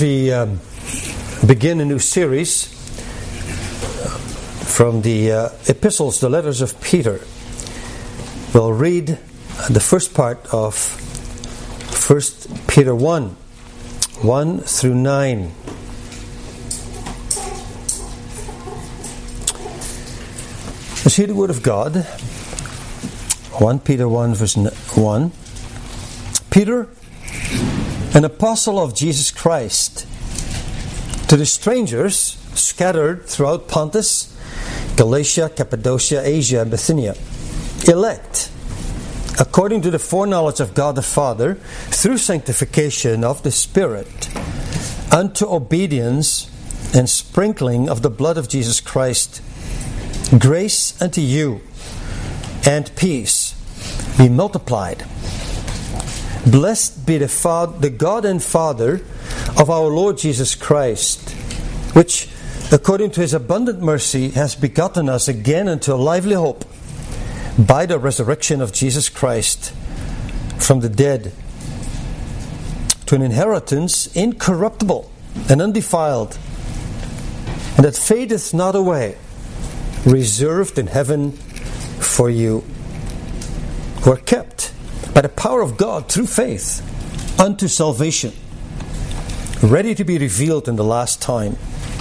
We begin a new series from the epistles, the letters of Peter. We'll read the first part of 1 Peter 1 through 9. Let's hear the word of God. 1 Peter 1 verse 1. Peter, an apostle of Jesus Christ, to the strangers scattered throughout Pontus, Galatia, Cappadocia, Asia, and Bithynia, elect, according to the foreknowledge of God the Father, through sanctification of the Spirit, unto obedience and sprinkling of the blood of Jesus Christ, grace unto you, and peace be multiplied. Blessed be the God and Father of our Lord Jesus Christ, which, according to His abundant mercy, has begotten us again unto a lively hope by the resurrection of Jesus Christ from the dead, to an inheritance incorruptible and undefiled, and that fadeth not away, reserved in heaven for you, who are kept by the power of God through faith unto salvation, ready to be revealed in the last time,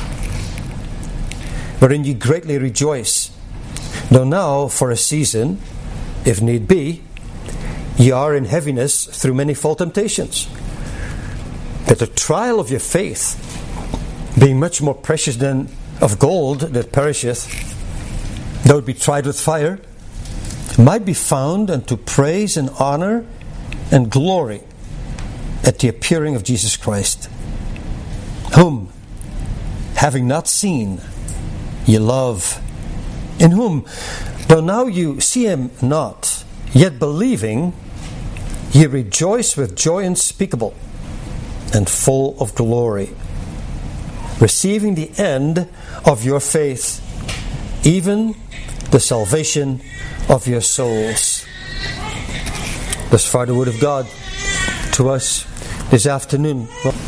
wherein ye greatly rejoice, though now for a season, if need be, ye are in heaviness through manifold temptations, that the trial of your faith, being much more precious than of gold that perisheth, though it be tried with fire, might be found unto praise and honor and glory at the appearing of Jesus Christ, whom, having not seen, ye love, in whom, though now you see Him not, yet believing, ye rejoice with joy unspeakable and full of glory, receiving the end of your faith, even the salvation of your souls. Thus far the word of God to us this afternoon.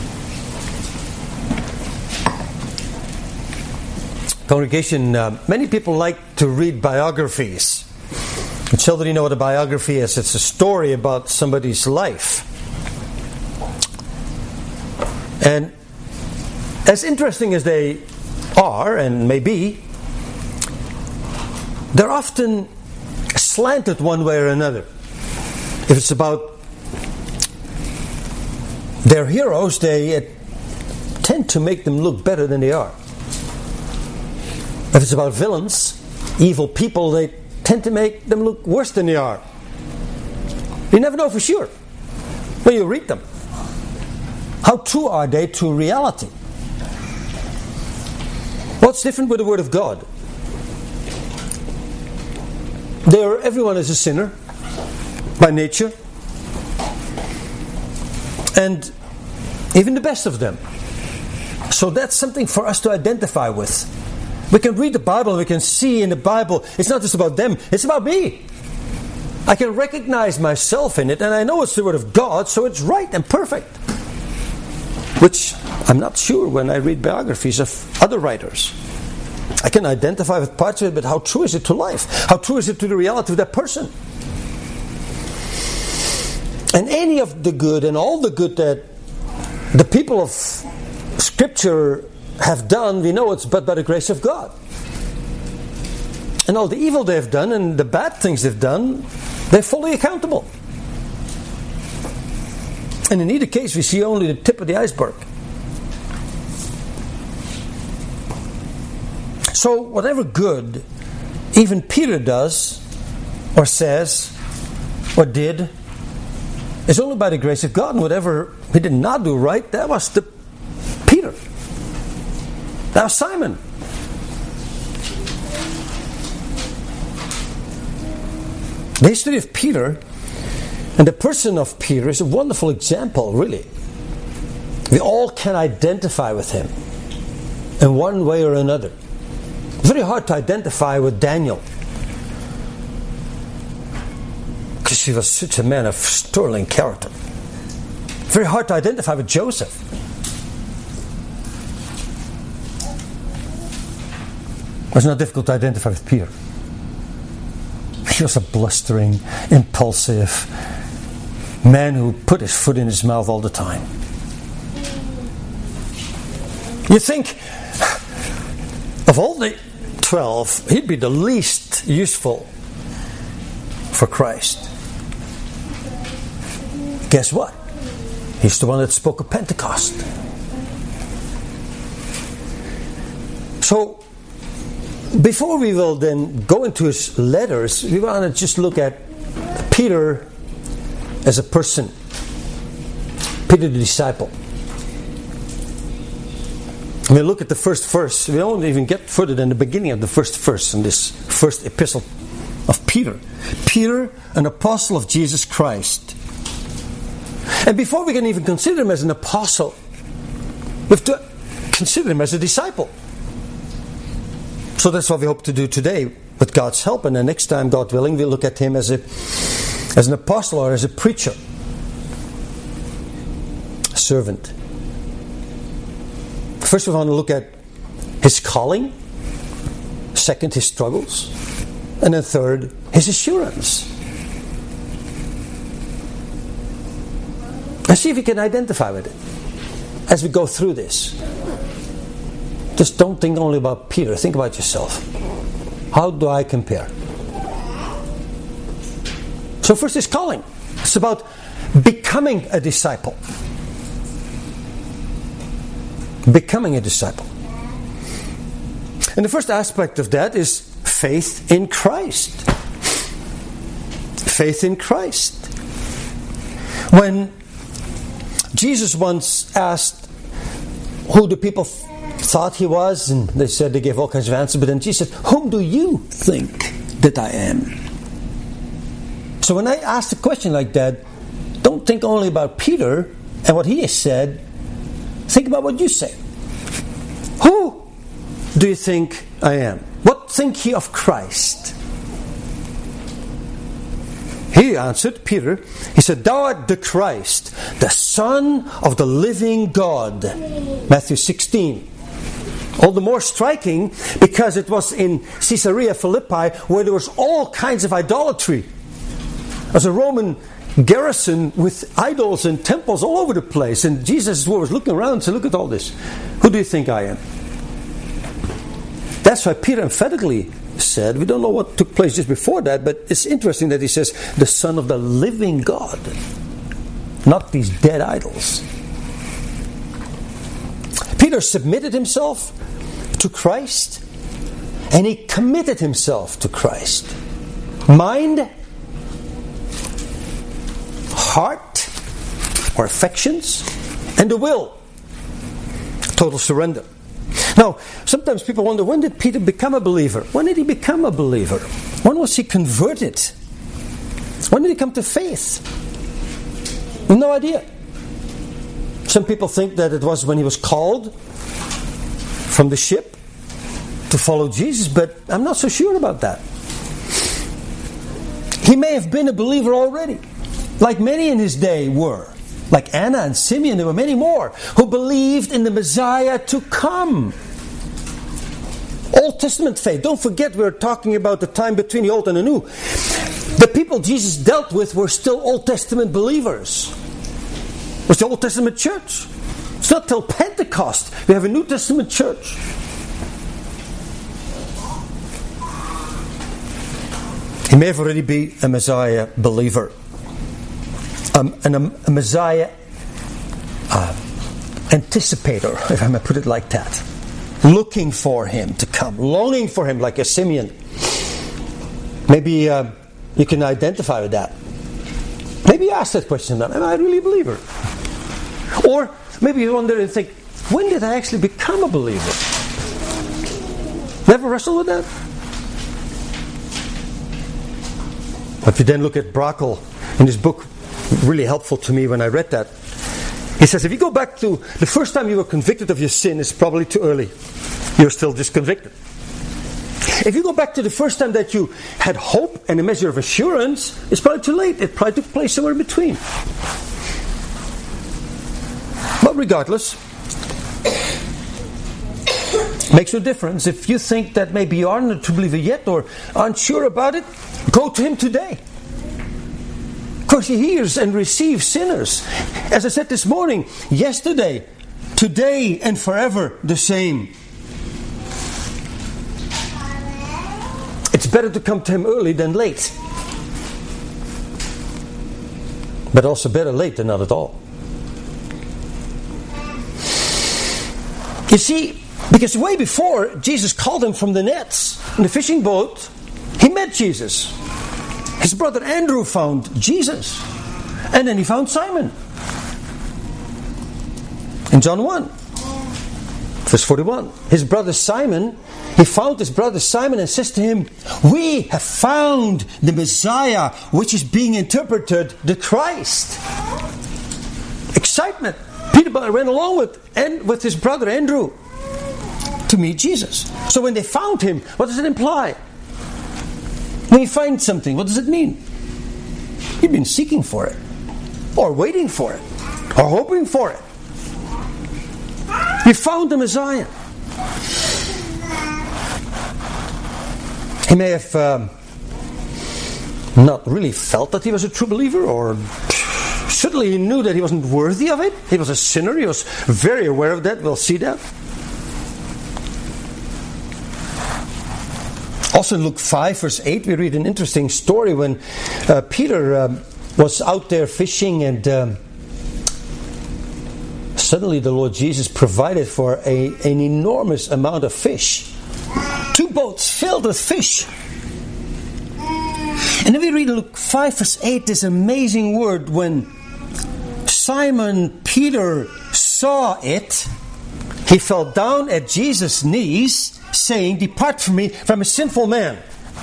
Congregation, many people like to read biographies. And children, you know what a biography is. It's a story about somebody's life. And as interesting as they are, and may be, they're often slanted one way or another. If it's about their heroes, they tend to make them look better than they are. If it's about villains, evil people, they tend to make them look worse than they are. You never know for sure when you read them. How true are they to reality? What's different with the Word of God? Everyone is a sinner by nature, and even the best of them. So that's something for us to identify with. We can read the Bible and we can see in the Bible it's not just about them, it's about me. I can recognize myself in it, and I know it's the Word of God, so it's right and perfect. Which I'm not sure when I read biographies of other writers. I can identify with parts of it, but how true is it to life? How true is it to the reality of that person? And any of the good and all the good that the people of Scripture have done, we know it's but by the grace of God. And all the evil they've done and the bad things they've done, they're fully accountable. And in either case, we see only the tip of the iceberg. So whatever good even Peter does or says or did is only by the grace of God. And whatever he did not do right, that was the Peter. That was Simon. The history of Peter and the person of Peter is a wonderful example, really. We all can identify with him in one way or another. Very hard to identify with Daniel, because he was such a man of sterling character. Very hard to identify with Joseph. was not difficult to identify with Peter. He was a blustering, impulsive man who put his foot in his mouth all the time. You think, of all the 12, he'd be the least useful for Christ. Guess what? He's the one that spoke of Pentecost. So, before we will then go into his letters, we want to just look at Peter as a person. Peter the disciple. I mean, look at the first verse. We don't even get further than the beginning of the first verse in this first epistle of Peter. Peter, an apostle of Jesus Christ. And before we can even consider him as an apostle, we have to consider him as a disciple. So that's what we hope to do today with God's help. And the next time, God willing, we'll look at him as an apostle or as a preacher. A servant. First we want to look at his calling. Second, his struggles. And then third, his assurance. And see if you can identify with it as we go through this. Just don't think only about Peter. Think about yourself. How do I compare? So first is calling. It's about becoming a disciple. Becoming a disciple. And the first aspect of that is faith in Christ. Faith in Christ. When Jesus once asked who the people thought he was, and they said, they gave all kinds of answers, but then Jesus said, whom do you think that I am? So when I ask a question like that, don't think only about Peter and what he has said. Think about what you say. Who do you think I am? What think ye of Christ? He answered, Peter, he said, thou art the Christ, the Son of the living God. Matthew 16. All the more striking because it was in Caesarea Philippi where there was all kinds of idolatry. As a Roman garrison with idols and temples all over the place. And Jesus was looking around and said, look at all this. Who do you think I am? That's why Peter emphatically said, we don't know what took place just before that, but it's interesting that he says, the Son of the living God. Not these dead idols. Peter submitted himself to Christ and he committed himself to Christ. Mind, heart or affections, and the will. Total surrender. Now, sometimes people wonder, when did Peter become a believer? When did he become a believer? When was he converted? When did he come to faith? No idea. Some people think that it was when he was called from the ship to follow Jesus, but I'm not so sure about that. He may have been a believer already, like many in his day were. Like Anna and Simeon, there were many more who believed in the Messiah to come. Old Testament faith. Don't forget, we're talking about the time between the Old and the New. The people Jesus dealt with were still Old Testament believers. It was the Old Testament church. It's not till Pentecost we have a New Testament church. He may have already been a Messiah believer. A Messiah anticipator, if I may put it like that. Looking for him to come, longing for him like a Simeon. Maybe you can identify with that. Maybe you ask that question, am I really a believer? Or maybe you wonder and think, when did I actually become a believer? Never wrestled with that? If you then look at Brakel in his book, really helpful to me when I read that. He says, if you go back to the first time you were convicted of your sin, it's probably too early. You're still just convicted. If you go back to the first time that you had hope and a measure of assurance, it's probably too late. It probably took place somewhere in between. But regardless, Makes no difference. If you think that maybe you aren't a true believer yet or aren't sure about it, go to Him today. Of course, He hears and receives sinners. As I said this morning, yesterday, today, and forever the same. It's better to come to Him early than late. But also better late than not at all. You see, because way before Jesus called him from the nets in the fishing boat, he met Jesus. His brother Andrew found Jesus. And then he found Simon. In John 1, verse 41. He found his brother Simon and says to him, "We have found the Messiah," which is being interpreted the Christ. Excitement. Peter ran along with his brother Andrew to meet Jesus. So when they found him, what does it imply? When you find something, what does it mean? You've been seeking for it, or waiting for it, or hoping for it. You found the Messiah. He may have not really felt that he was a true believer, or certainly he knew that he wasn't worthy of it. He was a sinner. He was very aware of that. We'll see that. Also in Luke 5 verse 8 we read an interesting story when Peter was out there fishing, and suddenly the Lord Jesus provided for an enormous amount of fish. 2 boats filled with fish. And then we read in Luke 5 verse 8 this amazing word: when Simon Peter saw it, he fell down at Jesus' knees, saying, "Depart from me, for I'm a sinful man."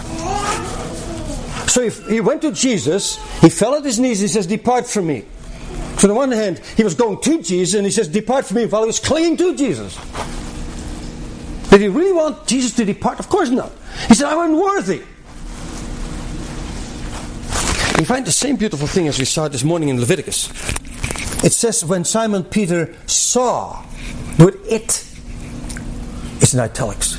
So he went to Jesus, he fell at his knees, he says, "Depart from me." So on the one hand, he was going to Jesus, and he says, "Depart from me," while he was clinging to Jesus. Did he really want Jesus to depart? Of course not. He said, "I'm unworthy." We find the same beautiful thing as we saw this morning in Leviticus. It says, when Simon Peter saw, with it, it's in italics.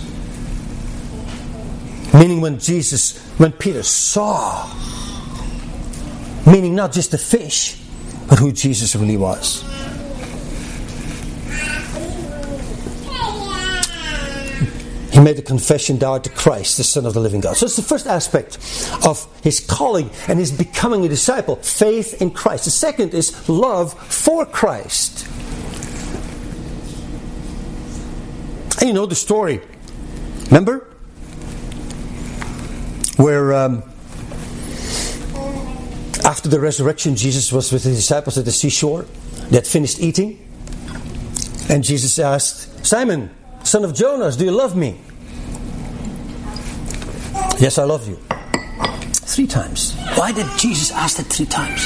Meaning when Peter saw, meaning not just the fish, but who Jesus really was. He made a confession, "Thou art the Christ, the Son of the living God." So it's the first aspect of his calling and his becoming a disciple, faith in Christ. The second is love for Christ. And you know the story. Remember? Where after the resurrection, Jesus was with his disciples at the seashore. They had finished eating. And Jesus asked, "Simon, son of Jonas, do you love me?" "Yes, I love you." 3 times. Why did Jesus ask that 3 times?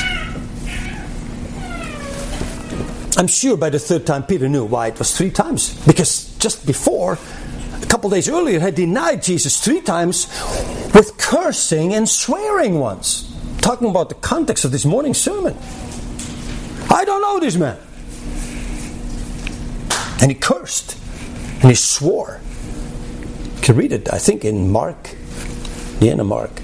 I'm sure by the 3rd time Peter knew why it was 3 times. Because just before, a couple days earlier, had denied Jesus 3 times with cursing and swearing once. Talking about the context of this morning's sermon. "I don't know this man." And he cursed. And he swore. You can read it, I think, in Mark. The end of Mark.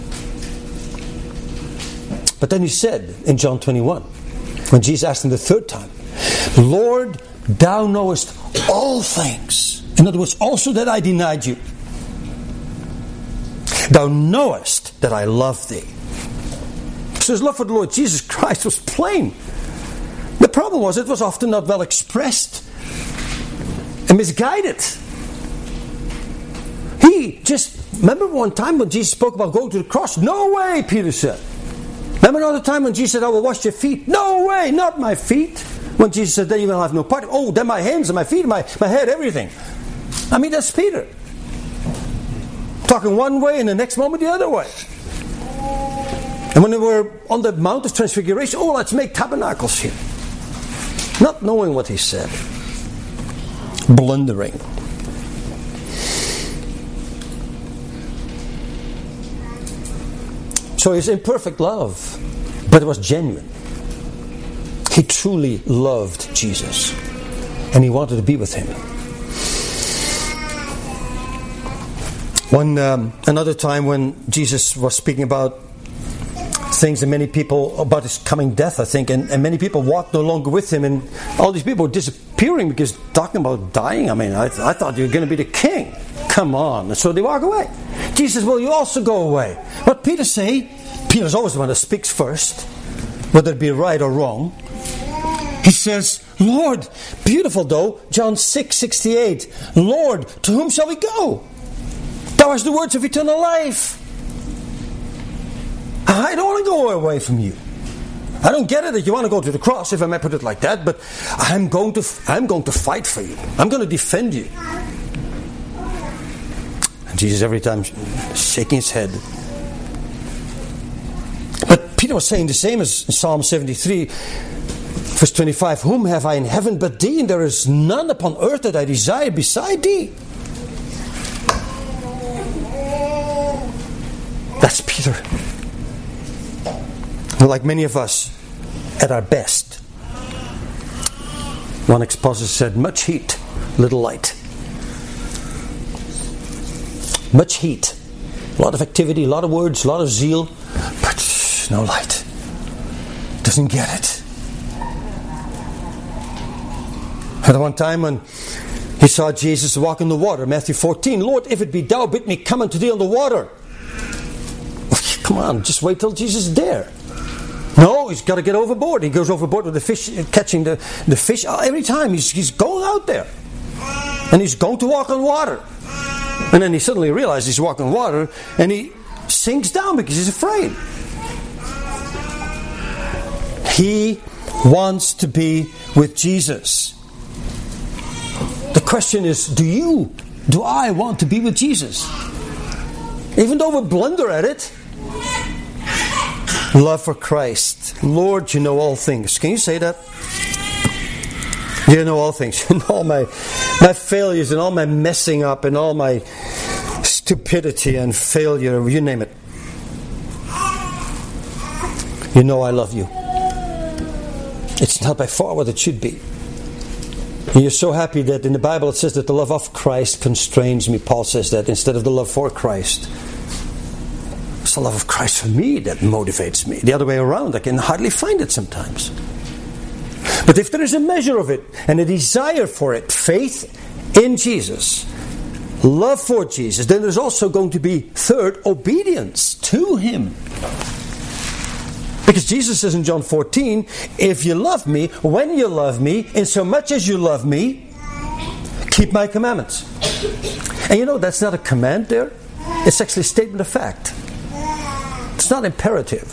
But then he said in John 21, when Jesus asked him the 3rd time, "Lord, thou knowest all things." In other words, also that I denied you. "Thou knowest that I love thee." So his love for the Lord Jesus Christ was plain. The problem was it was often not well expressed and misguided. He just, remember one time when Jesus spoke about going to the cross? "No way," Peter said. Remember another time when Jesus said, "I will wash your feet"? "No way, not my feet." When Jesus said, "Then you will have no part." "Oh, then my hands and my feet and my head, everything." I mean, that's Peter. Talking one way and the next moment the other way. And when they were on the Mount of Transfiguration, "Oh, let's make tabernacles here." Not knowing what he said. Blundering. So his imperfect love, but it was genuine. He truly loved Jesus, and he wanted to be with him. Another time when Jesus was speaking about things and many people, about his coming death, I think, and many people walked no longer with him, and all these people were disappearing because talking about dying, I mean, I thought you were going to be the king. Come on. And so they walk away. Jesus, will you also go away? What Peter say? Peter's always the one that speaks first, whether it be right or wrong. He says, Lord, beautiful though, John 6:68, Lord, to whom shall we go? Thou hast the words of eternal life. I don't want to go away from you. I don't get it that you want to go to the cross, if I may put it like that, but I'm going to fight for you. I'm going to defend you. And Jesus every time shaking his head. But Peter was saying the same as Psalm 73, verse 25, whom have I in heaven but thee, and there is none upon earth that I desire beside thee. That's Peter. Like many of us, at our best. One expositor said, much heat, little light. Much heat. A lot of activity, a lot of words, a lot of zeal, but no light. Doesn't get it. At one time when he saw Jesus walk in the water, Matthew 14, Lord, if it be thou, bid me come unto thee on the water. Come on, just wait till Jesus is there. No, he's got to get overboard. He goes overboard with the fish, catching the fish. Every time he's going out there. And he's going to walk on water. And then he suddenly realizes he's walking on water and he sinks down because he's afraid. He wants to be with Jesus. The question is, do I want to be with Jesus? Even though we blunder at it. Love for Christ. Lord, you know all things. Can you say that? You know all things. You know all my failures and all my messing up and all my stupidity and failure. You name it. You know I love you. It's not by far what it should be. And you're so happy that in the Bible it says that the love of Christ constrains me. Paul says that instead of the love for Christ. It's the love of Christ for me that motivates me. The other way around, I can hardly find it sometimes. But if there is a measure of it and a desire for it, faith in Jesus, love for Jesus, then there's also going to be, third, obedience to Him. Because Jesus says in John 14, if you love me, when you love me, in so much as you love me, keep my commandments. And you know, that's not a command there. It's actually a statement of fact. It's not imperative.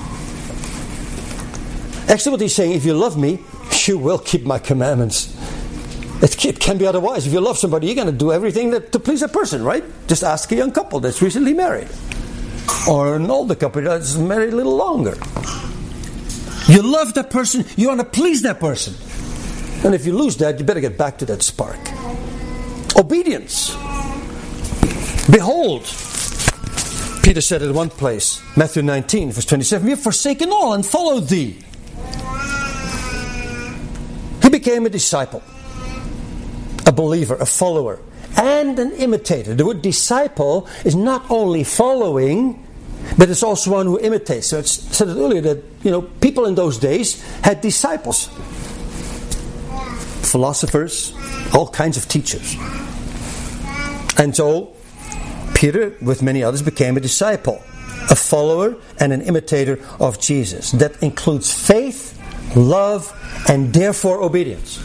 Actually what he's saying, if you love me, you will keep my commandments. It can be otherwise. If you love somebody, you're going to do everything to please a person, right? Just ask a young couple that's recently married. Or an older couple that's married a little longer. You love that person, you want to please that person. And if you lose that, you better get back to that spark. Obedience. Behold, Peter said in one place, Matthew 19, verse 27, we have forsaken all and followed thee. He became a disciple, a believer, a follower, and an imitator. The word disciple is not only following, but it's also one who imitates. So it's said earlier that people in those days had disciples, philosophers, all kinds of teachers. And so Peter, with many others, became a disciple, a follower and an imitator of Jesus. That includes faith, love, and therefore obedience.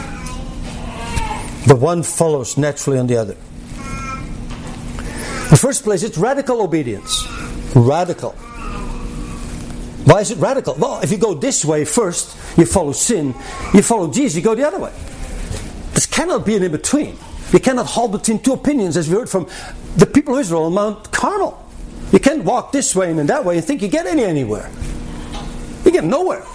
The one follows naturally on the other. In the first place, it's radical obedience. Radical. Why is it radical? Well, if you go this way first, you follow sin. You follow Jesus, you go the other way. This cannot be an in-between. You cannot hold between two opinions, as we heard from the people of Israel on Mount Carmel. You can't walk this way and then that way and think you get anywhere. You get nowhere.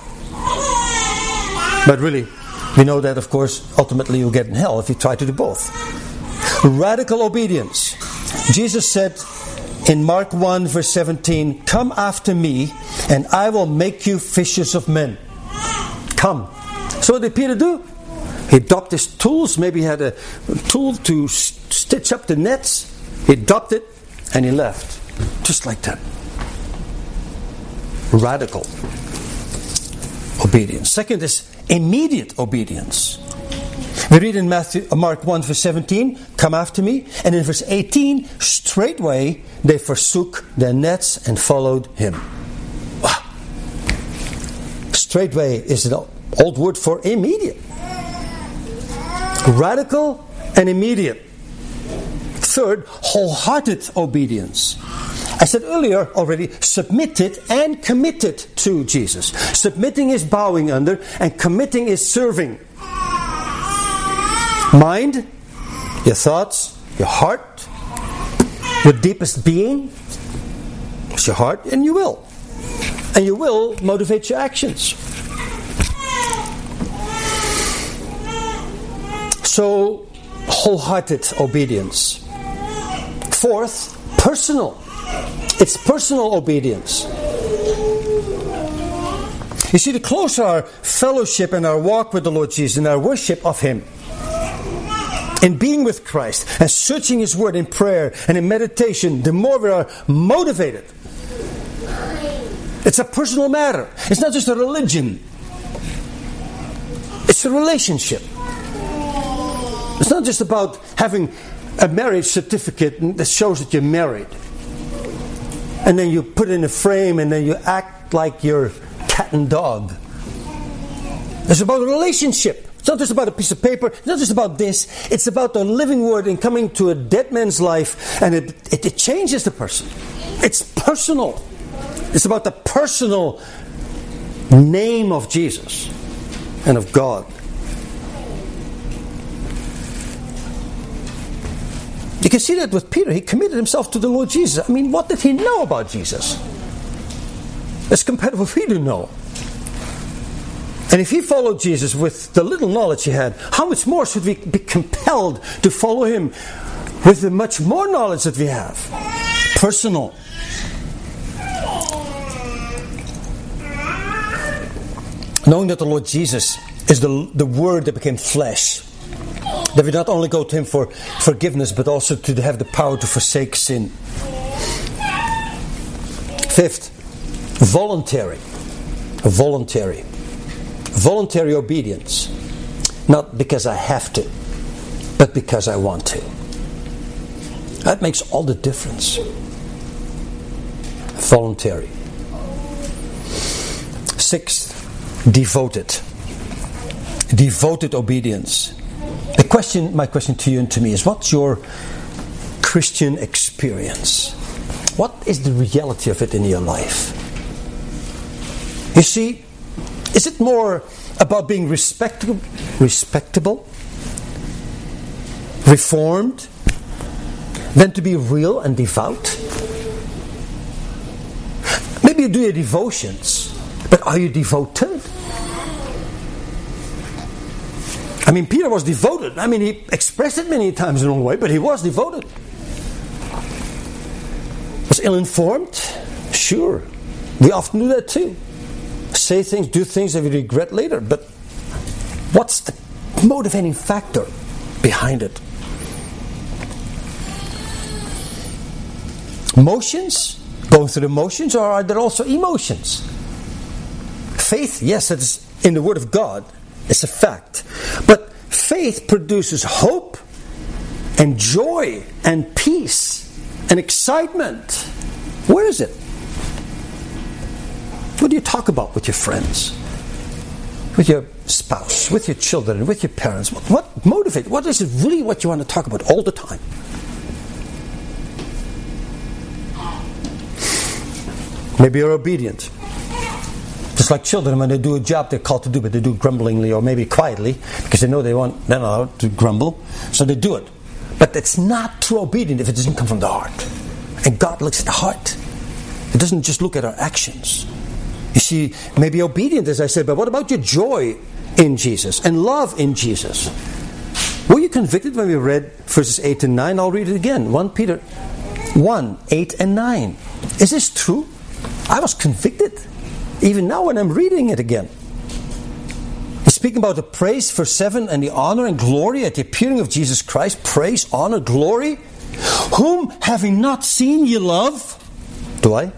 But really, we know that, of course, ultimately you'll get in hell if you try to do both. Radical obedience. Jesus said in Mark 1 verse 17, come after me and I will make you fishers of men. Come. So what did Peter do? He dropped his tools. Maybe he had a tool to stitch up the nets. He dropped it and he left. Just like that. Radical obedience. Second is immediate obedience. We read in Mark 1 verse 17, come after me. And in verse 18, straightway they forsook their nets and followed him. Wow. Straightway is an old word for immediate. Radical and immediate. Third, wholehearted obedience. I said earlier already, submitted and committed to Jesus. Submitting is bowing under, and committing is serving. Mind, your thoughts, your heart, your deepest being is your heart, and your will. And your will motivates your actions. So, wholehearted obedience. Fourth, personal. It's personal obedience. You see, the closer our fellowship and our walk with the Lord Jesus and our worship of Him, in being with Christ and searching His Word in prayer and in meditation, the more we are motivated. It's a personal matter. It's not just a religion. It's a relationship. It's not just about having a marriage certificate that shows that you're married. And then you put it in a frame and then you act like you're cat and dog. It's about a relationship. It's not just about a piece of paper. It's not just about this. It's about the living Word and coming to a dead man's life, and it changes the person. It's personal. It's about the personal name of Jesus and of God. You can see that with Peter. He committed himself to the Lord Jesus. I mean, what did he know about Jesus? As compared to what we do know. And if he followed Jesus with the little knowledge he had, how much more should we be compelled to follow him with the much more knowledge that we have? Personal. Knowing that the Lord Jesus is the Word that became flesh. That we not only go to Him for forgiveness, but also to have the power to forsake sin. Fifth, voluntary. Voluntary obedience. Not because I have to, but because I want to. That makes all the difference. Voluntary. Sixth, devoted. Devoted obedience. My question to you and to me is, what's your Christian experience? What is the reality of it in your life? You see, is it more about being respectable, reformed, than to be real and devout? Maybe you do your devotions, but are you devoted? I mean, Peter was devoted. I mean, he expressed it many times in a wrong way, but he was devoted. Was ill-informed? Sure. We often do that too. Say things, do things that we regret later. But what's the motivating factor behind it? Motions? Going through the motions, or are there also emotions? Faith, yes, that is in the Word of God. It's a fact. But faith produces hope and joy and peace and excitement. Where is it? What do you talk about with your friends? With your spouse? With your children? With your parents? What motivates? What is it really what you want to talk about all the time? Maybe you're obedient. Just like children, when they do a job they're called to do, but they do it grumblingly or maybe quietly, because they know they're not allowed to grumble, so they do it. But it's not true obedience if it doesn't come from the heart. And God looks at the heart. It doesn't just look at our actions. You see, maybe obedient, as I said, but what about your joy in Jesus and love in Jesus? Were you convicted when we read verses 8 and 9? I'll read it again. 1 Peter 1, 8 and 9. Is this true? I was convicted. Even now when I'm reading it again. He's speaking about the praise, verse 7, and the honor and glory at the appearing of Jesus Christ. Praise, honor, glory. Whom having not seen ye love? Do I?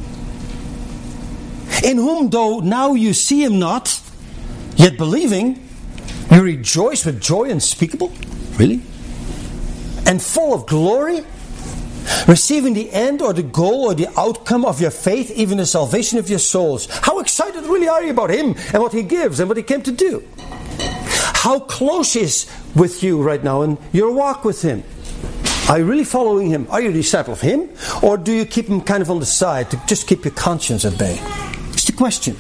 In whom though now you see him not, yet believing, you rejoice with joy unspeakable? Really? And full of glory? Receiving the end or the goal or the outcome of your faith, even the salvation of your souls. How excited really are you about him and what he gives and what he came to do? How close is with you right now in your walk with him? Are you really following him? Are you a disciple of him? Or do you keep him kind of on the side to just keep your conscience at bay? It's the question.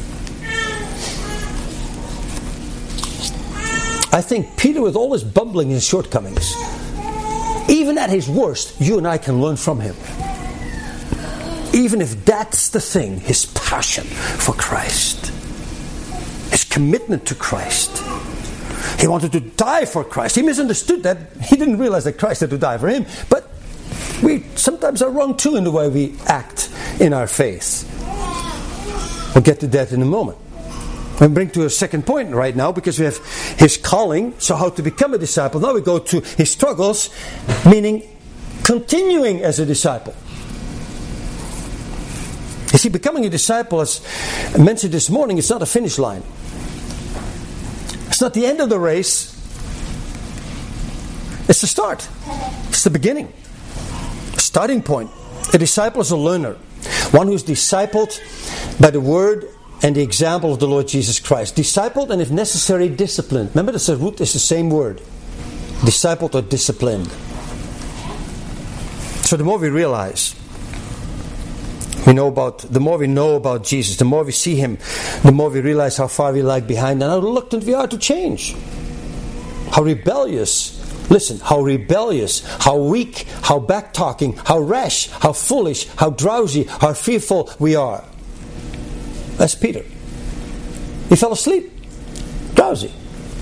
I think Peter, with all his bumbling and his shortcomings, even at his worst, you and I can learn from him. Even if that's the thing, his passion for Christ, his commitment to Christ. He wanted to die for Christ. He misunderstood that. He didn't realize that Christ had to die for him. But we sometimes are wrong too in the way we act in our faith. We'll get to that in a moment. We'll bring to a second point right now, because we have his calling, so how to become a disciple. Now we go to his struggles, meaning continuing as a disciple. You see, becoming a disciple, as mentioned this morning, it's not a finish line. It's not the end of the race. It's the start. It's the beginning. Starting point. A disciple is a learner. One who is discipled by the word and the example of the Lord Jesus Christ. Discipled and, if necessary, disciplined. Remember, the root is the same word. Discipled or disciplined. So the more we realize, the more we know about Jesus, the more we see him, the more we realize how far we lag behind and how reluctant we are to change. How rebellious, how weak, how back-talking, how rash, how foolish, how drowsy, how fearful we are. That's Peter. He fell asleep, drowsy.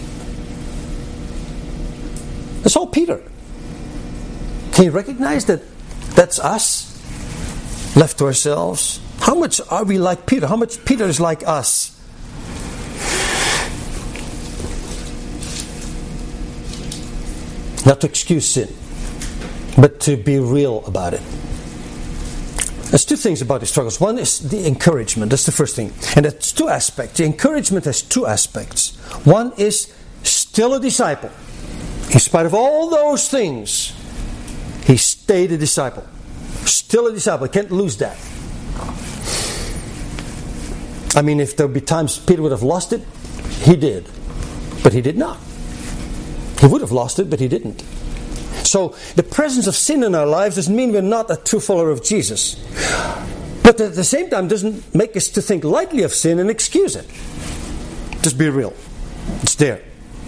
That's all Peter. Can you recognize that that's us? Left to ourselves? How much are we like Peter? How much Peter is like us? Not to excuse sin, but to be real about it. There's two things about the struggles. One is the encouragement. That's the first thing. And that's two aspects. The encouragement has two aspects. One is still a disciple. In spite of all those things, he stayed a disciple. Still a disciple. You can't lose that. I mean, if there would be times Peter would have lost it, he did. But he did not. He would have lost it, but he didn't. So the presence of sin in our lives doesn't mean we're not a true follower of Jesus. But at the same time doesn't make us to think lightly of sin and excuse it. Just be real. It's there.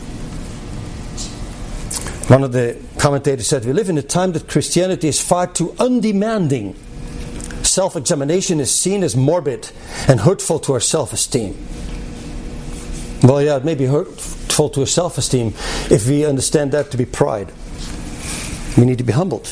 One of the commentators said, we live in a time that Christianity is far too undemanding. Self-examination is seen as morbid and hurtful to our self-esteem. Well, yeah, it may be hurtful to our self-esteem if we understand that to be pride. We need to be humbled.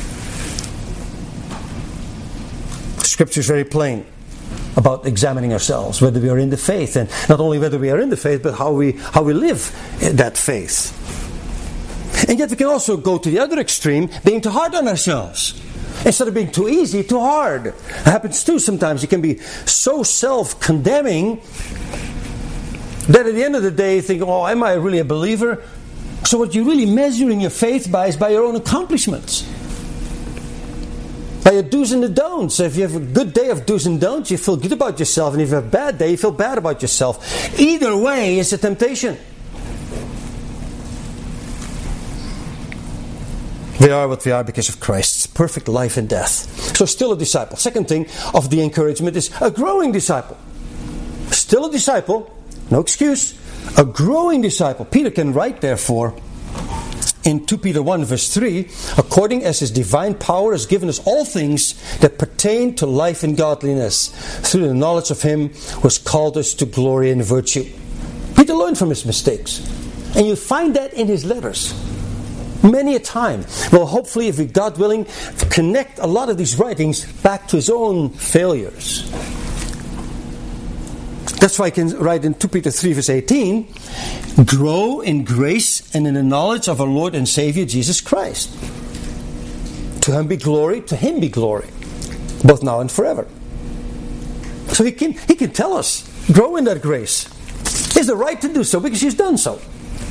Scripture is very plain about examining ourselves, whether we are in the faith, and not only whether we are in the faith, but how we live that faith. And yet we can also go to the other extreme, being too hard on ourselves. Instead of being too easy, too hard. It happens too sometimes. You can be so self-condemning that at the end of the day you think, oh, am I really a believer? So what you're really measuring your faith by is by your own accomplishments. By your do's and the don'ts. If you have a good day of do's and don'ts, you feel good about yourself. And if you have a bad day, you feel bad about yourself. Either way is a temptation. We are what we are because of Christ's perfect life and death. So still a disciple. Second thing of the encouragement is a growing disciple. Still a disciple. No excuse. A growing disciple. Peter can write, therefore, in 2 Peter 1 verse 3, according as his divine power has given us all things that pertain to life and godliness, through the knowledge of him who has called us to glory and virtue. Peter learned from his mistakes. And you find that in his letters. Many a time. Well, hopefully, if we, God willing, connect a lot of these writings back to his own failures. That's why I can write in 2 Peter 3 verse 18, grow in grace and in the knowledge of our Lord and Savior Jesus Christ. To Him be glory, to Him be glory, both now and forever. So He can tell us, grow in that grace. He has the right to do so because He's done so.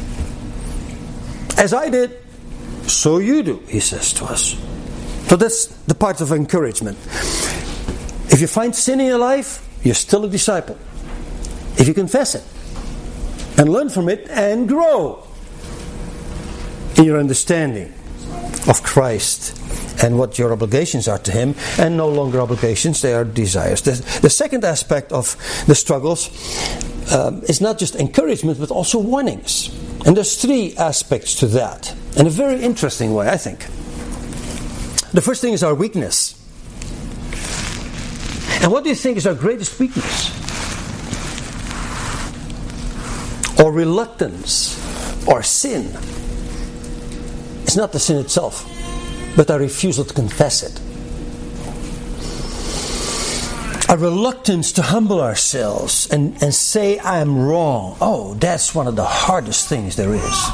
As I did, so you do, He says to us. So that's the part of encouragement. If you find sin in your life, you're still a disciple. If you confess it and learn from it and grow in your understanding of Christ and what your obligations are to Him, and no longer obligations, they are desires. The second aspect of the struggles is not just encouragement but also warnings. And there's three aspects to that in a very interesting way, I think. The first thing is our weakness. And what do you think is our greatest weakness? Or reluctance, or sin? It's not the sin itself, but our refusal to confess it. A reluctance to humble ourselves and say, I am wrong. Oh, that's one of the hardest things there is.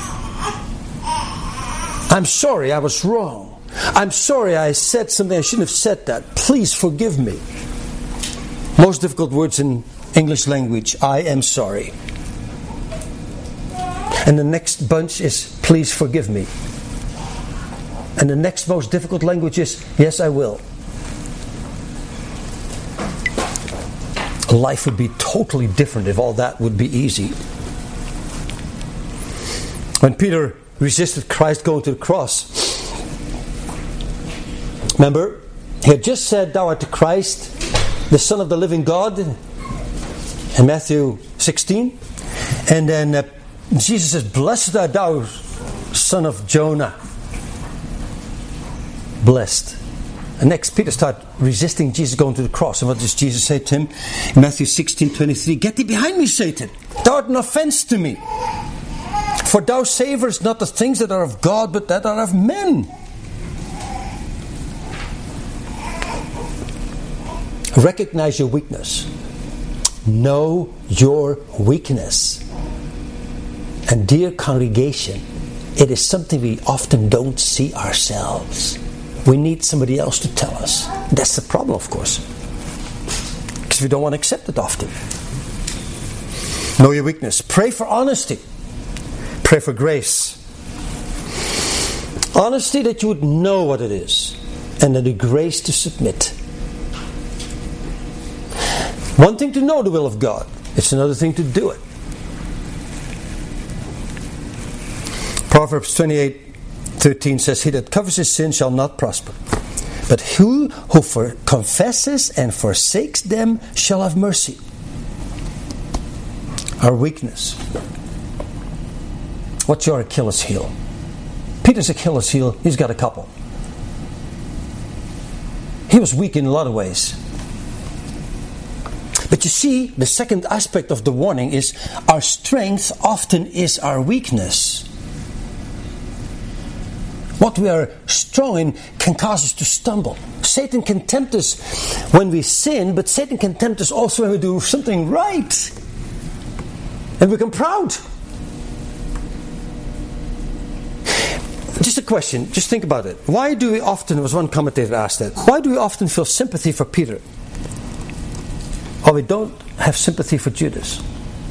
I'm sorry, I was wrong. I'm sorry I said something, I shouldn't have said that. Please forgive me. Most difficult words in English language, I am sorry. And the next bunch is, please forgive me. And the next most difficult language is, yes, I will. Life would be totally different if all that would be easy. When Peter resisted Christ going to the cross, remember, he had just said, thou art the Christ, the Son of the living God, in Matthew 16. And then Jesus says, blessed art thou, son of Jonah. Blessed. And next, Peter started resisting Jesus going to the cross. And what does Jesus say to him? In Matthew 16:23, get thee behind me, Satan. Thou art an offense to me. For thou savourest not the things that are of God, but that are of men. Recognize your weakness. Know your weakness. And dear congregation, it is something we often don't see ourselves. We need somebody else to tell us. That's the problem, of course. Because we don't want to accept it often. Know your weakness. Pray for honesty. Pray for grace. Honesty that you would know what it is. And then the grace to submit. One thing to know the will of God. It's another thing to do it. Proverbs 28:13 says, he that covers his sin shall not prosper. But who confesses and forsakes them shall have mercy. Our weakness. What's your Achilles heel? Peter's Achilles heel, he's got a couple. He was weak in a lot of ways. But you see, the second aspect of the warning is our strength often is our weakness. What we are strong in can cause us to stumble. Satan can tempt us when we sin, but Satan can tempt us also when we do something right. And we become proud. Just a question, just think about it. Why do we often, there was one commentator asked that, why do we often feel sympathy for Peter? Or we don't have sympathy for Judas?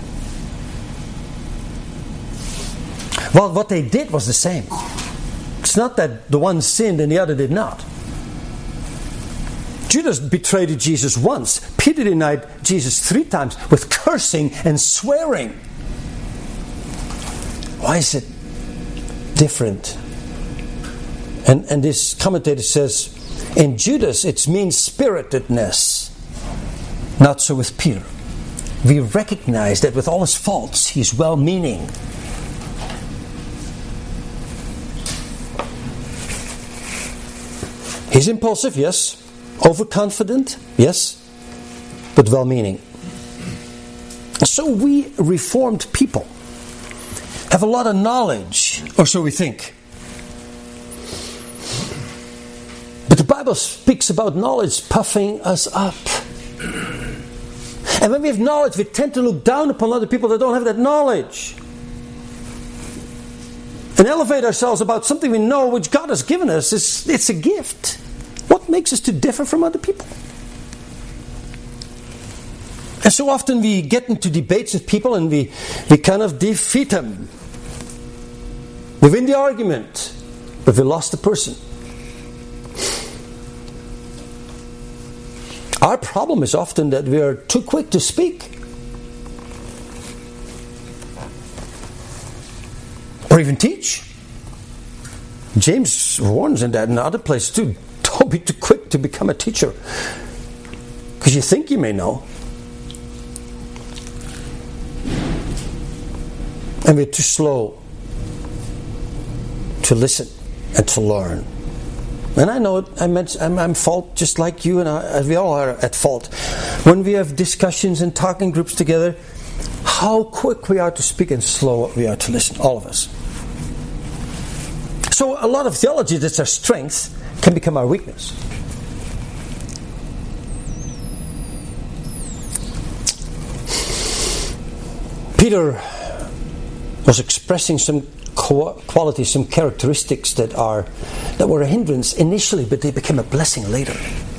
Well, what they did was the same. It's not that the one sinned and the other did not. Judas betrayed Jesus once. Peter denied Jesus 3 times with cursing and swearing. Why is it different? And this commentator says, in Judas it means spiritedness. Not so with Peter. We recognize that with all his faults, he's well-meaning. He's impulsive, yes. Overconfident, yes. But well-meaning. So we Reformed people have a lot of knowledge, or so we think. But the Bible speaks about knowledge puffing us up. And when we have knowledge, we tend to look down upon other people that don't have that knowledge. and elevate ourselves about something we know which God has given us, it's a gift. What makes us to differ from other people? And so often we get into debates with people and we kind of defeat them. We win the argument, but we lost the person. Our problem is often that we are too quick to speak. Or even teach. James warns in that in other places too. Don't be too quick to become a teacher. Because you think you may know. And we're too slow to listen and to learn. And I know I'm fault just like you, and we all are at fault. When we have discussions and talking groups together, how quick we are to speak and slow we are to listen, all of us. So a lot of theology that's our strength can become our weakness. Peter was expressing some qualities, some characteristics that were a hindrance initially, but they became a blessing later.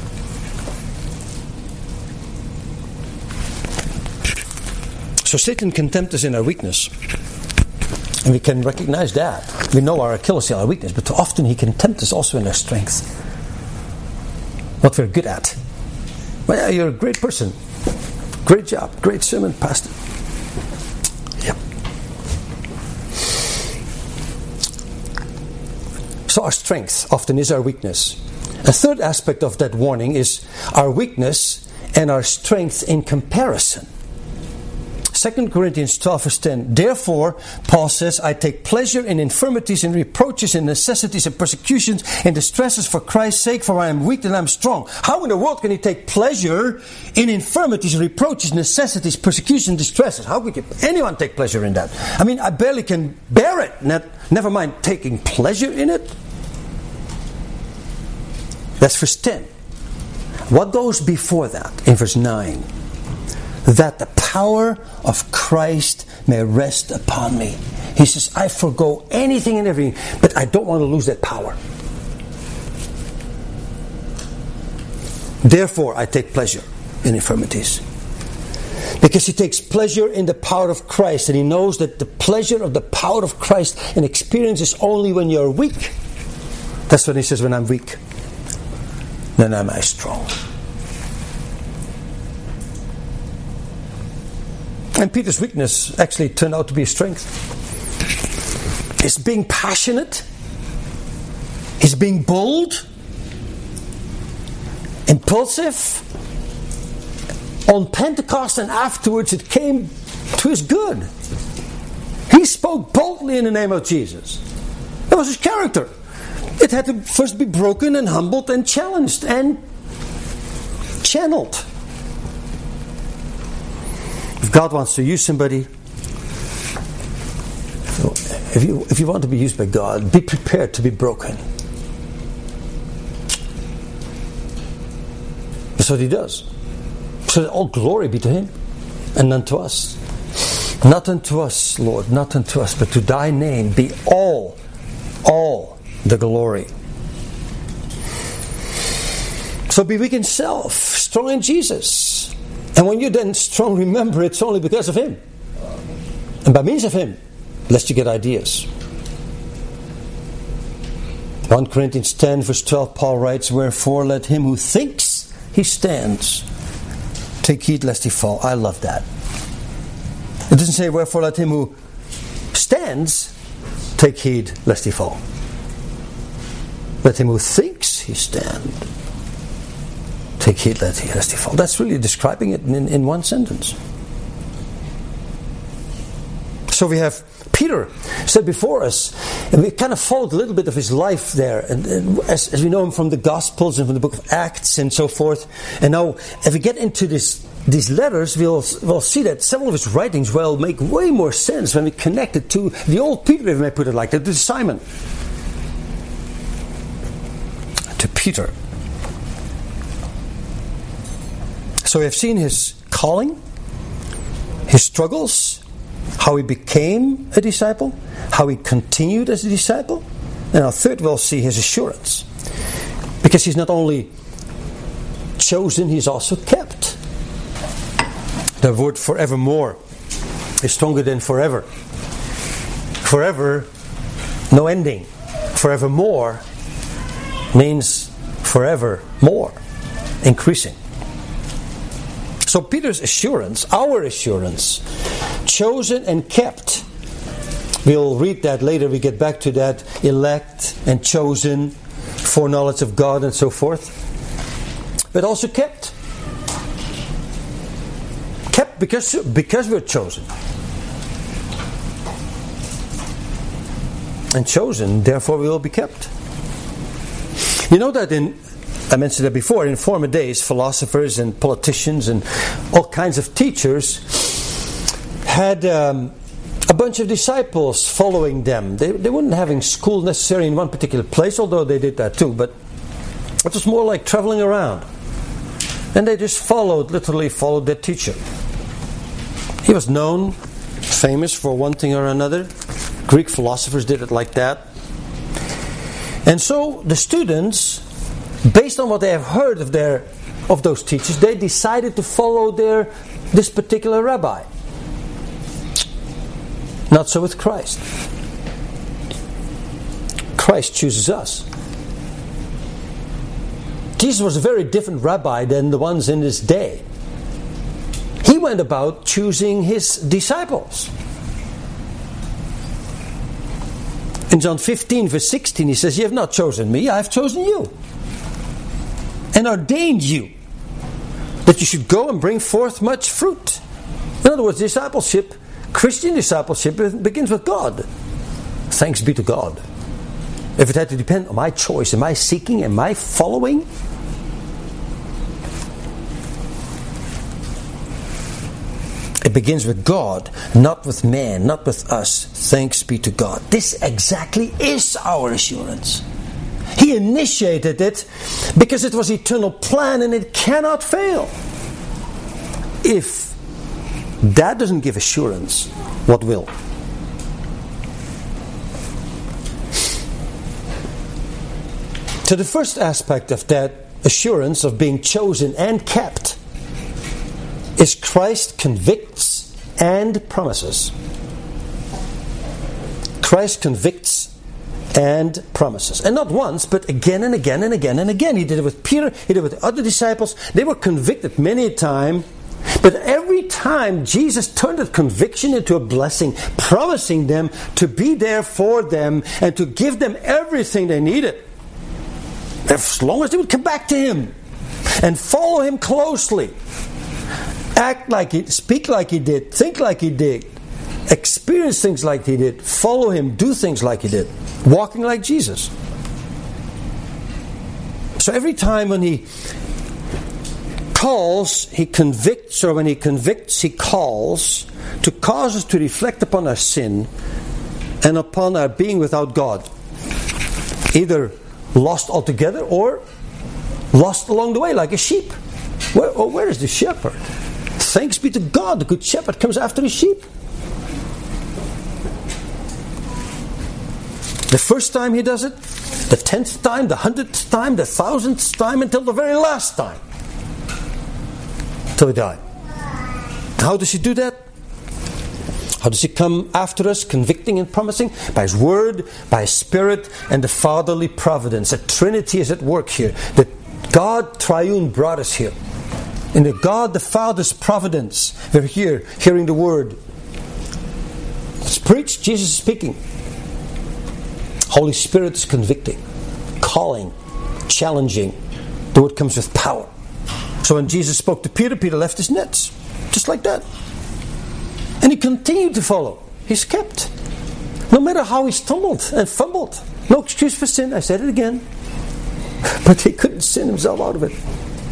So Satan can tempt us in our weakness. And we can recognize that. We know our Achilles heel, our weakness, but too often he can tempt us also in our strength. What we're good at. Well, yeah, you're a great person. Great job. Great sermon, pastor. Yep. So our strength often is our weakness. A third aspect of that warning is our weakness and our strength in comparison. 2 Corinthians 12 verse 10. Therefore, Paul says, I take pleasure in infirmities and reproaches and necessities and persecutions and distresses for Christ's sake, for I am weak and I am strong. How in the world can he take pleasure in infirmities, reproaches, necessities, persecutions, distresses? How could anyone take pleasure in that? I mean, I barely can bear it. Never mind taking pleasure in it. That's verse 10. What goes before that in verse 9? That the power of Christ may rest upon me. He says, I forgo anything and everything, but I don't want to lose that power. Therefore, I take pleasure in infirmities. Because he takes pleasure in the power of Christ, and he knows that the pleasure of the power of Christ and experience is only when you're weak. That's what he says, when I'm weak, then am I strong. And Peter's weakness actually turned out to be a strength. He's being passionate. He's being bold. Impulsive. On Pentecost and afterwards it came to his good. He spoke boldly in the name of Jesus. That was his character. It had to first be broken and humbled and challenged and channeled. If God wants to use somebody, if you want to be used by God, be prepared to be broken. That's what he does. So that all glory be to him and none to us. Not unto us, Lord, not unto us, but to thy name be all the glory. So be weak in self, strong in Jesus. And when you're then strong, remember it's only because of him. And by means of him, lest you get ideas. 1 Corinthians 10 verse 12, Paul writes, wherefore let him who thinks he stands take heed lest he fall. I love that. It doesn't say wherefore let him who stands take heed lest he fall. Let him who thinks he stand take heed lest he fall. That's really describing it in one sentence. So we have Peter said before us, and we kind of followed a little bit of his life there, and as we know him from the Gospels and from the book of Acts and so forth. And now, if we get into these letters, we'll see that several of his writings will make way more sense when we connect it to the old Peter, if we may put it like that, to Simon, to Peter. So we have seen his calling, his struggles, how he became a disciple, how he continued as a disciple, and our third we'll see his assurance. Because he's not only chosen, he's also kept. The word forevermore is stronger than forever. Forever, no ending. Forevermore means forever more, increasing. So Peter's assurance, our assurance, chosen and kept. We'll read that later, we get back to that. Elect and chosen, foreknowledge of God and so forth. But also kept. Kept because we're chosen. And chosen, therefore we will be kept. You know that I mentioned that before, in former days, philosophers and politicians and all kinds of teachers had a bunch of disciples following them. They weren't having school necessarily in one particular place, although they did that too, but it was more like traveling around. And they just literally followed their teacher. He was known, famous for one thing or another. Greek philosophers did it like that. And so the students, based on what they have heard of those teachers, they decided to follow this particular rabbi. Not so with Christ. Christ chooses us. Jesus was a very different rabbi than the ones in his day. He went about choosing his disciples. In John 15 verse 16 he says, "You have not chosen me, I have chosen you. And ordained you, that you should go and bring forth much fruit." In other words, discipleship, Christian discipleship, begins with God. Thanks be to God. If it had to depend on my choice, am I seeking, am I following? It begins with God, not with man, not with us. Thanks be to God. This exactly is our assurance. He initiated it because it was eternal plan and it cannot fail. If that doesn't give assurance, what will? So the first aspect of that assurance of being chosen and kept is Christ convicts and promises. Christ convicts and promises. And not once, but again and again and again and again. He did it with Peter, he did it with the other disciples. They were convicted many a time. But every time Jesus turned that conviction into a blessing, promising them to be there for them and to give them everything they needed. As long as they would come back to Him and follow Him closely. Act like He, speak like He did, think like He did, experience things like He did, follow Him, do things like He did, walking like Jesus. So every time when He calls, He convicts, or when He convicts, He calls to cause us to reflect upon our sin and upon our being without God. Either lost altogether or lost along the way like a sheep. Where is the shepherd? Thanks be to God, the good shepherd comes after his sheep. The first time He does it, the 10th time, the 100th time, the 1000th time, until the very last time. Till we die. How does He do that? How does He come after us, convicting and promising? By His Word, by His Spirit, and the fatherly providence. The Trinity is at work here. The God Triune brought us here. In the God the Father's providence, we're here, hearing the Word. It's preached, Jesus is speaking. Holy Spirit is convicting, calling, challenging. The Word comes with power. So when Jesus spoke to Peter, Peter left his nets. Just like that. And he continued to follow. He's kept. No matter how he stumbled and fumbled. No excuse for sin. I said it again. But he couldn't sin himself out of it.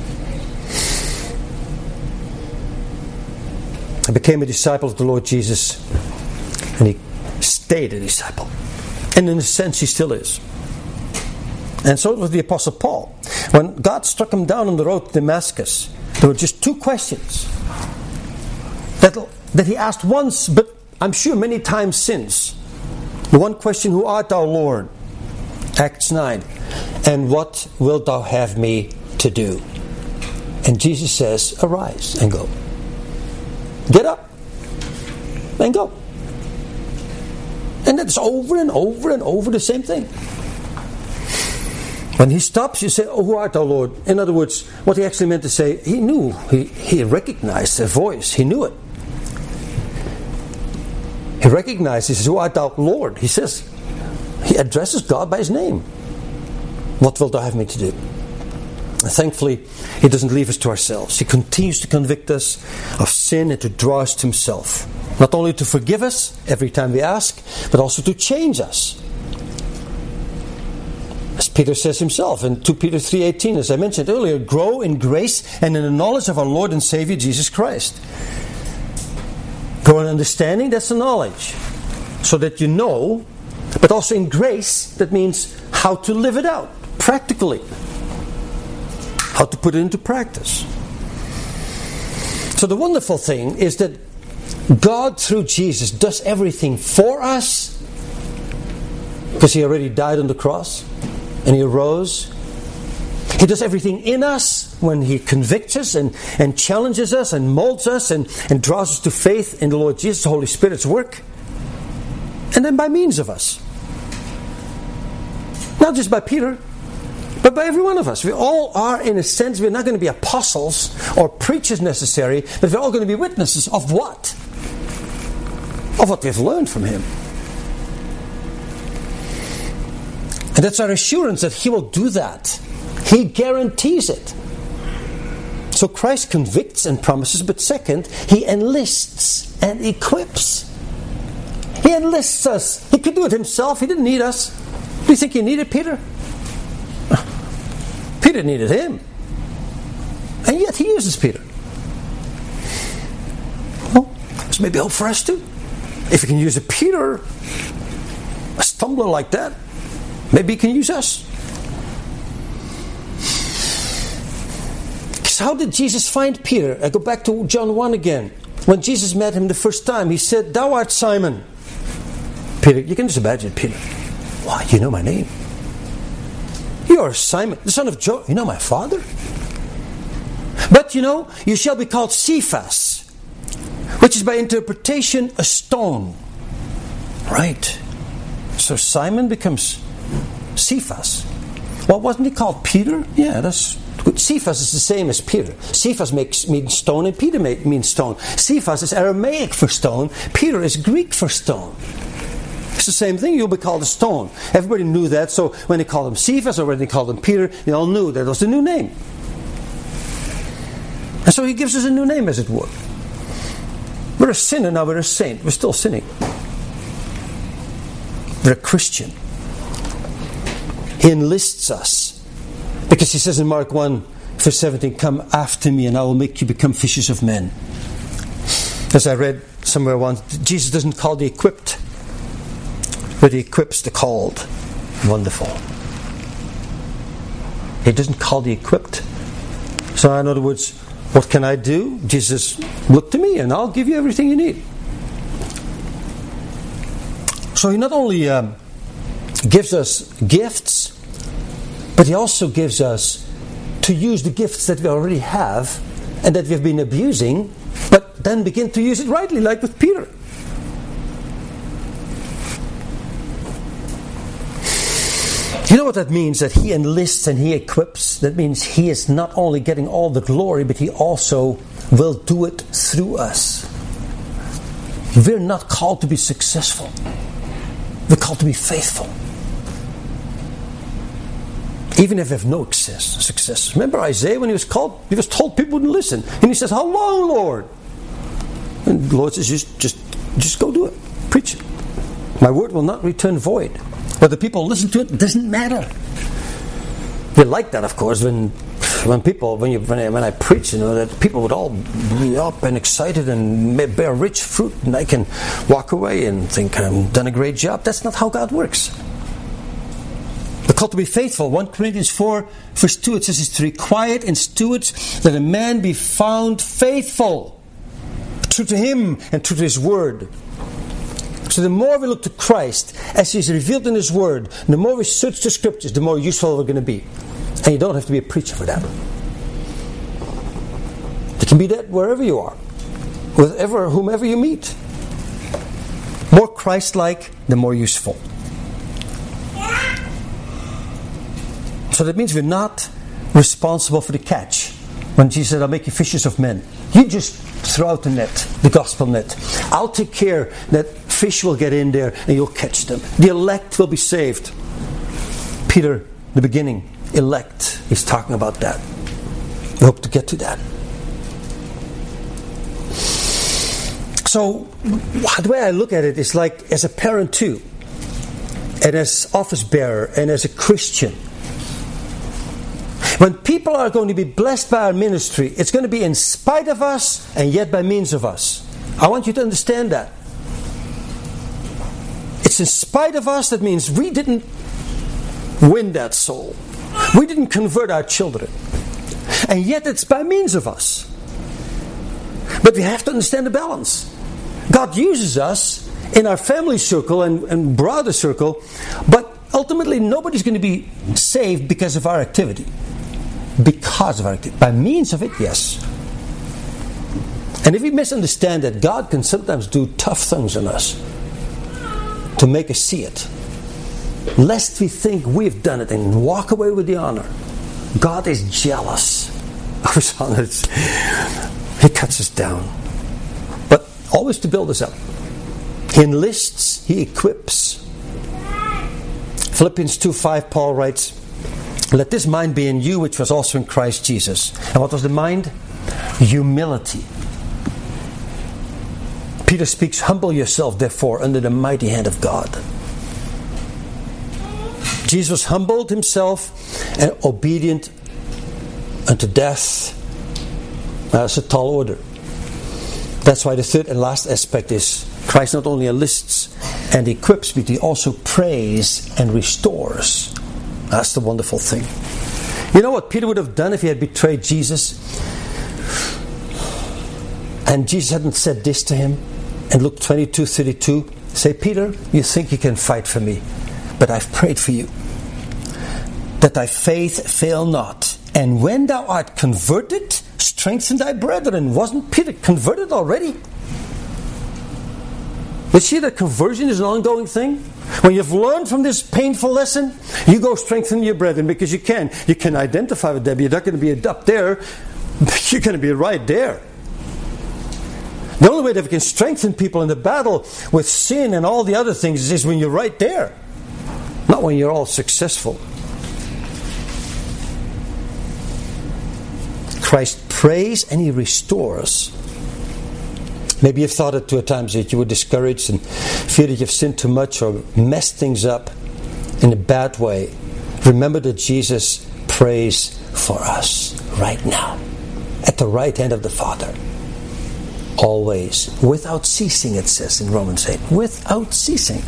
He became a disciple of the Lord Jesus. And he stayed a disciple. And in a sense he still is. And so it was the Apostle Paul. When God struck him down on the road to Damascus, there were just two questions that he asked once, but I'm sure many times since. The one question, who art thou, Lord? Acts 9. And what wilt thou have me to do? And Jesus says, arise and go. Get up and go. And that's over and over and over the same thing. When he stops, you say, oh, who art thou, Lord? In other words, what he actually meant to say, he knew. He recognized the voice. He knew it. He recognized, he says, who art thou, Lord? He says, he addresses God by his name. What wilt thou have me to do? And thankfully, he doesn't leave us to ourselves. He continues to convict us of sin and to draw us to himself. Not only to forgive us every time we ask, but also to change us. As Peter says himself in 2 Peter 3:18, as I mentioned earlier, grow in grace and in the knowledge of our Lord and Savior Jesus Christ. Grow in understanding, that's the knowledge. So that you know, but also in grace, that means how to live it out, practically. How to put it into practice. So the wonderful thing is that God, through Jesus, does everything for us, because he already died on the cross and he arose. He does everything in us when he convicts us and challenges us and molds us and draws us to faith in the Lord Jesus, the Holy Spirit's work. And then by means of us. Not just by Peter, but by every one of us. We all are, in a sense, we're not going to be apostles or preachers necessary, but we're all going to be witnesses of what? Of what we've learned from him. And that's our assurance that he will do that. He guarantees it. So Christ convicts and promises, but second, he enlists and equips. He enlists us. He could do it himself. He didn't need us. Do you think he needed Peter? Peter needed him. And yet he uses Peter. Well, there's maybe hope for us too. If he can use a Peter, a stumbler like that, maybe he can use us. Because how did Jesus find Peter? I go back to John 1 again. When Jesus met him the first time, he said, thou art Simon. Peter, you can just imagine Peter. Why, you know my name. You are Simon, the son of John. You know my father. But you shall be called Cephas, which is by interpretation a stone. Right. So Simon becomes Cephas. Well, wasn't he called Peter? Yeah, that's good. Cephas is the same as Peter. Cephas means stone and Peter means stone. Cephas is Aramaic for stone. Peter is Greek for stone. It's the same thing. You'll be called a stone. Everybody knew that. So when they called him Cephas or when they called him Peter, they all knew that was the new name. And so he gives us a new name, as it were. We're a sinner, now we're a saint. We're still sinning. We're a Christian. He enlists us. Because he says in Mark 1, verse 17, come after me and I will make you become fishers of men. As I read somewhere once, Jesus doesn't call the equipped, but he equips the called. Wonderful. He doesn't call the equipped. So in other words, what can I do? Jesus, look to me and I'll give you everything you need. So he not only gives us gifts, but he also gives us to use the gifts that we already have and that we've been abusing, but then begin to use it rightly, like with Peter. You know what that means? That he enlists and he equips. That means he is not only getting all the glory, but he also will do it through us. We're not called to be successful. We're called to be faithful. Even if we have no success. Remember Isaiah when he was called? He was told people wouldn't listen. And he says, how long, Lord? And the Lord says, just go do it. Preach it. My word will not return void. Whether people listen to it doesn't matter. We like that, of course, when I preach, that people would all be up and excited and bear rich fruit, and I can walk away and think I've done a great job. That's not how God works. We're called to be faithful. 1 Corinthians 4, verse 2, it says, it's to require in stewards that a man be found faithful, true to him and true to his word. So the more we look to Christ as He's revealed in His Word, the more we search the Scriptures, the more useful we're going to be. And you don't have to be a preacher for that. You can be that wherever you are, with whomever you meet. More Christ-like, the more useful. So that means we're not responsible for the catch. When Jesus said, I'll make you fishers of men. You just throw out the net, the gospel net. I'll take care that fish will get in there and you'll catch them. The elect will be saved. Peter, the beginning, elect, he's talking about that. We hope to get to that. So, the way I look at it is like as a parent too, and as office bearer, and as a Christian. When people are going to be blessed by our ministry, it's going to be in spite of us and yet by means of us. I want you to understand that. It's in spite of us, that means we didn't win that soul. We didn't convert our children. And yet it's by means of us. But we have to understand the balance. God uses us in our family circle and broader circle, but ultimately nobody's going to be saved because of our activity. Because of our activity. By means of it, yes. And if we misunderstand that, God can sometimes do tough things on us to make us see it, lest we think we've done it and walk away with the honor. God is jealous of His honor. He cuts us down. But always to build us up. He enlists, He equips. Philippians 2:5, Paul writes, let this mind be in you which was also in Christ Jesus. And what was the mind? Humility. Peter speaks, humble yourself therefore under the mighty hand of God. Jesus humbled Himself and obedient unto death. That's a tall order. That's why the third and last aspect is Christ not only enlists and equips, but He also prays and restores. That's the wonderful thing. You know what Peter would have done if he had betrayed Jesus? And Jesus hadn't said this to him? In Luke 22:32, say, Peter, you think you can fight for me, but I've prayed for you, that thy faith fail not. And when thou art converted, strengthen thy brethren. Wasn't Peter converted already? You see that conversion is an ongoing thing? When you've learned from this painful lesson, you go strengthen your brethren because you can. You can identify with them. You're not going to be up there. You're going to be right there. The only way that we can strengthen people in the battle with sin and all the other things is when you're right there. Not when you're all successful. Christ prays and He restores. Maybe you've thought it 2 times that you were discouraged and feel that you've sinned too much or messed things up in a bad way. Remember that Jesus prays for us right now at the right hand of the Father. Always. Without ceasing, it says in Romans 8. Without ceasing.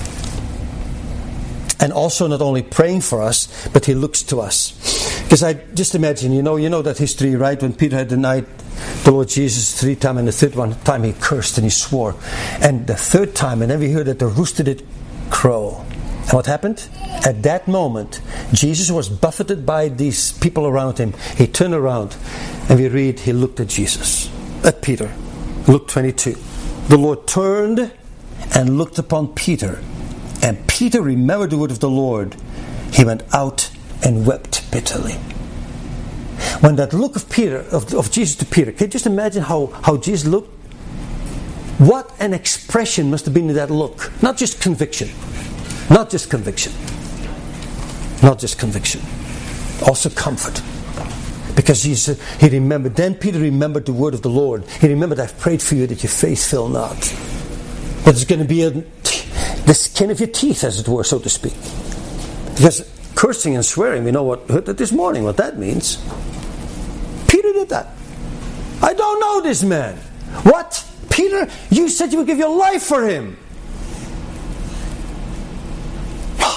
And also not only praying for us, but He looks to us. Because I just imagine, you know that history, right? When Peter had denied the Lord Jesus 3 times, and the third time he cursed and he swore. And the third time, and then we heard that the rooster did crow. And what happened? At that moment, Jesus was buffeted by these people around Him. He turned around, and we read, He looked at Jesus, at Peter. Luke 22. The Lord turned and looked upon Peter. And Peter remembered the word of the Lord. He went out and wept bitterly. When that look of Peter, of Jesus to Peter, can you just imagine how Jesus looked? What an expression must have been in that look. Not just conviction. Not just conviction. Not just conviction. Also comfort. Because he remembered. Then Peter remembered the word of the Lord. He remembered, I've prayed for you that your faith fail not. That it's going to be the skin of your teeth, as it were, so to speak. Because cursing and swearing, we know what heard that this morning, what that means. Peter did that. I don't know this man. What? Peter, you said you would give your life for him.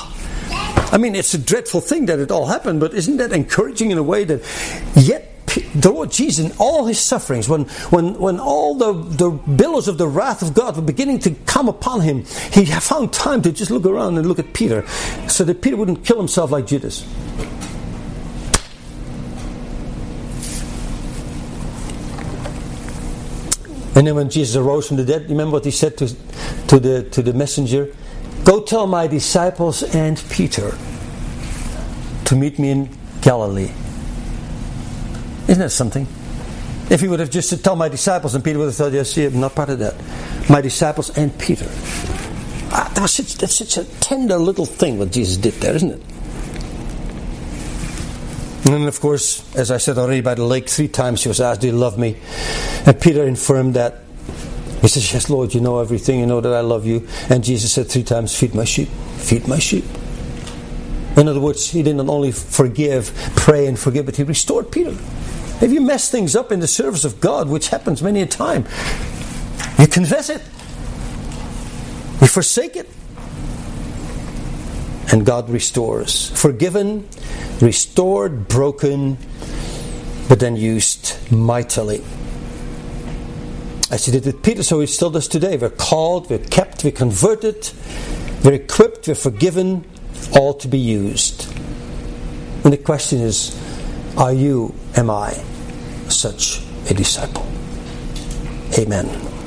I mean, it's a dreadful thing that it all happened, but isn't that encouraging in a way that yet the Lord Jesus, in all his sufferings, when all the billows of the wrath of God were beginning to come upon him, he found time to just look around and look at Peter, so that Peter wouldn't kill himself like Judas. And then when Jesus arose from the dead, remember what he said to the messenger? Go tell my disciples and Peter to meet me in Galilee. Isn't that something? If he would have just said, tell my disciples, and Peter would have thought, yes, I'm not part of that. My disciples and Peter. That's such a tender little thing what Jesus did there, isn't it? And then, of course, as I said already, by the lake 3 times he was asked, do you love me? And Peter affirmed that. He says, yes, Lord, you know everything. You know that I love you. And Jesus said 3 times, feed my sheep. Feed my sheep. In other words, he didn't only forgive, pray and forgive, but he restored Peter. If you mess things up in the service of God, which happens many a time, you confess it. You forsake it. And God restores. Forgiven, restored, broken, but then used mightily. As he did with Peter, so he still does today. We're called, we're kept, we're converted, we're equipped, we're forgiven, all to be used. And the question is, am I such a disciple? Amen.